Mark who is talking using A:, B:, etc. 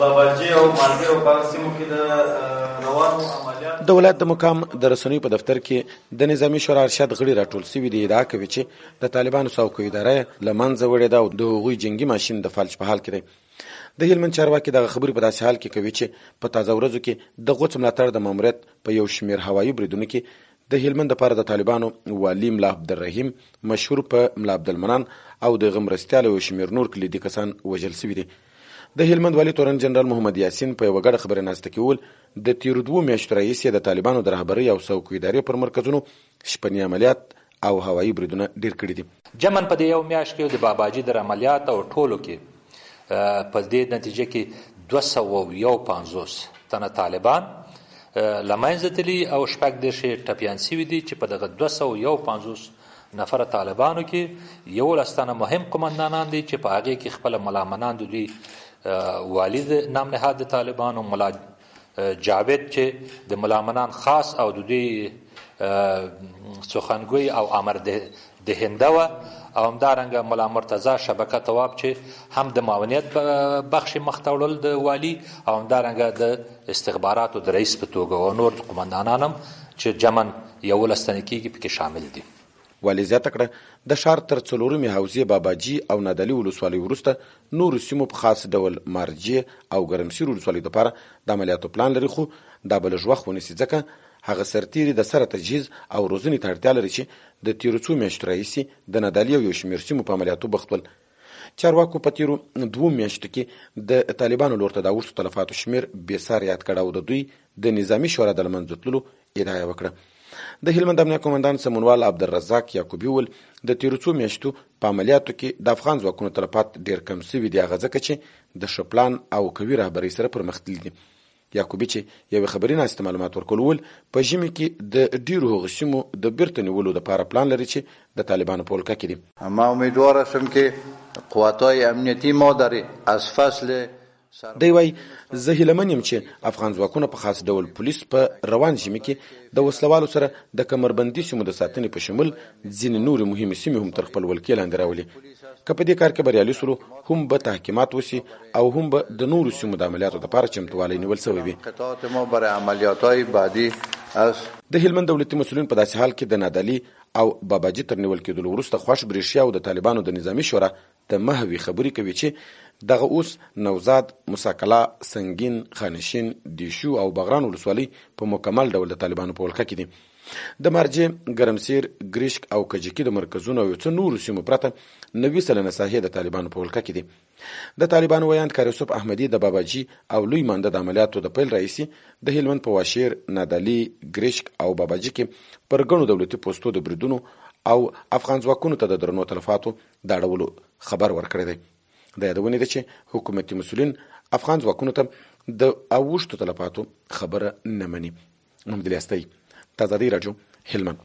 A: باباجي او مالګر او په سیمو کې د روانو عملیات
B: د ولایت د مقام د رسنیو په دفتر کې د نظامی شورا ارشد غړي راټول شوي دي. ادعا کوي چې د طالبانو څوکۍ اداره له منځه وړې ده او د هغوی جنګي ماشین د فلج په حال کې دی. د هلمند چارواکي دغه خبرې په داسې حال کې کوي چې په تازه ورځو کې د غوڅ ملاتړ د ماموریت په یو شمېر هوایي بریدونو کې د هلمند لپاره د طالبانو والي ملا عبدالرحیم مشهور په ملا عبدالمنان او د غمرستیال او شمېر نور کلیدي کسان وژل شوي دي. د هلمند والي تورن جنرال محمد یاسین په یوه ګډه خبرناسته کې وویل د تیرو 2 میاشتو راهیسې د طالبانو د رهبرۍ او څوکۍ ادارې پر مرکزونو شپني عملیات او هوایي بریدونه ډېر کړي دي.
C: جمن په دې یو میاشت کې د باباجي د عملیات او ټولو کې په دې نتیجه کې 250 تنه طالبان لمنځه تللي او 18 ټپیان شوي دي چې په دغه 250 نفر طالبانو کې 11 تنه مهم قومندانان دي چې په هغې کې خپله ملامنان د دوی والد نام نهاد د طالبانو ملا جاوید چې د ملامنان خاص او د دوی سخنگوی او امر دهنده و او همدارنګه ملا مرتضی شبکه تواب چې هم د معاونیت بخش مخته وړل د والي او همدارنګه د استخباراتو د رئیس په توګه او نور قومندانان هم چې جمن 11 تنه کېږي پکې شامل دي.
B: والي زیاته کړه د ښار تر څلورمې حوزې باباجي او نادعلي ولسوالۍ وروسته نورو سیمو په خاص ډول مارجې او ګرمسیر ولسوالۍ دپاره د عملیاتو پلان لري، خو دا به لږ وخت ونیسي ځکه هغه سرتیري د سره تجهیز او روزنې ته اړتیا لري چې د تیرو 2 میاشتو راهیسې د نادعلي او یو شمېر سیمو په عملیاتو بوخت ول. چارواکو په تیرو 2 میاشتو کې د طالبانو لور ته د اوښتو تلفاتو شمېر بېسار یاد کړه او د دوی د نظامي شورا د له منځه تللو ادعا یې وکړه. د هلمند امنیه قومندان سمونوال عبدالرزاق یعقوبي وویل د تیرو 2 میاشتو په عملیاتو کې د افغان ځواکونو تلفات ډېر کم شوي دي، هغه ځکه چې د ښه پلان او قوي رهبرۍ سره پرمختللي دي. یعقوبي چې یوې خبري ناستې معلومات ورکول وویل په ژمي کې د ډېرو هغو سیمو د بیرته نیولو دپاره پلان لري چې د طالبانو په ولکه کې دي.
D: ما امیدوار هستم که قواتهای امنیتی ما در از فصل
B: دی وایي زه هیله من یم چې افغان ځواکونه په خاص ډول پولیس په روان ژمي کې د وسلوالو سره د کمربندي سیمو د ساتنې په شمول ځینې نورې مهمې سیمې هم تر خپل ولکې لاندې راولي. که په دې کار کې بریالي سولو هم به تحکیمات وسي او هم به د نورو سیمو د عملیاتو دپاره چمتووالی نیول سوی وي. د هلمند دولتي مسؤلین په داسې حال کې د نادعلي او باباجي تر نیول کېدلو وروسته خوښ بریښیا او د طالبانو د نظامي شورا د محوي خبرې کوي چې دغه اوس نوزاد، مساکلا، سنگین، خانشین، دیشو او بغران ولسوالۍ په مکمل ډول د طالبانو په ولکه کې دي. د مارجې، ګرمسیر، ګریشک او کجکي د مرکزونو او یو څه نورو سیمو پرته 90 سلنه ساحې د طالبانو په ولکه کې دي. د طالبانو ویاند کار یوسف احمدي د باباجي او لوی مانده د عملیاتو د پیل راهیسې د هلمند په واشیر، نادعلي، ګریشک او باباجي کې پر ګڼو دولتي پوستو د بریدونو او افغان ځواکونو ته د درنو تلفاتو د اړولو خبر ورکړی دی. د یادونې ده چې حکومتي مسؤلین افغان ځواکونو ته د اوښتو تلفاتو خبره نه مني. محمد الیاس، آزادۍ راډیو، هلمند.